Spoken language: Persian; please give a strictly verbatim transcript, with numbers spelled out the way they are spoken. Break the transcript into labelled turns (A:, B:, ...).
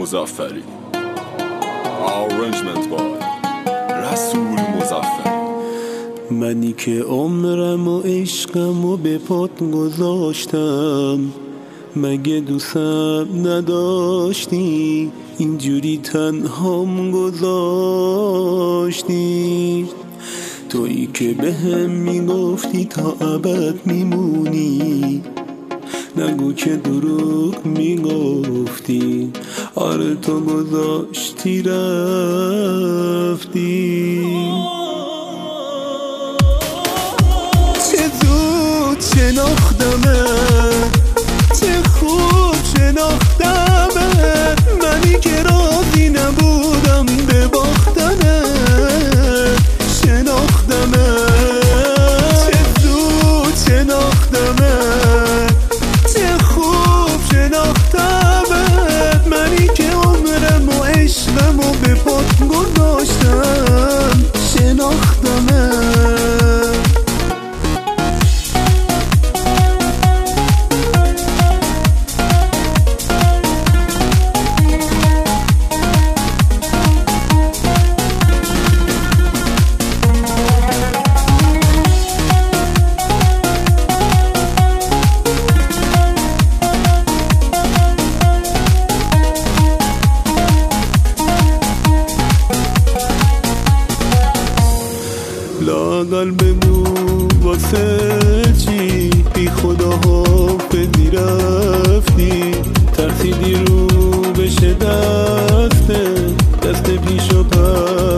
A: مظفری. Arrangement by رسول مظفری.
B: منی که عمرم و عشقم و به پات گذاشتم، مگه دوستم نداشتی؟ اینجوری تنهام گذاشتی. تویی که به هم میگفتی تا ابد میمونی، نگو که دروغ میگفتی. آره تو گذاشتی رفتی. چه زود شناختمه، چه خوب شناختمه، منی که راضی نبودم به باختنه. شناختمه، چه زود شناختمه، چه خوب شناختمه، منی که عمرم و عشقم و به پات گذاشتم. شناختمه. لااقل بگو واسه چی بی خدا حافظی رفتی؟ ترسیدی رو بشه دسته دست پیش و پس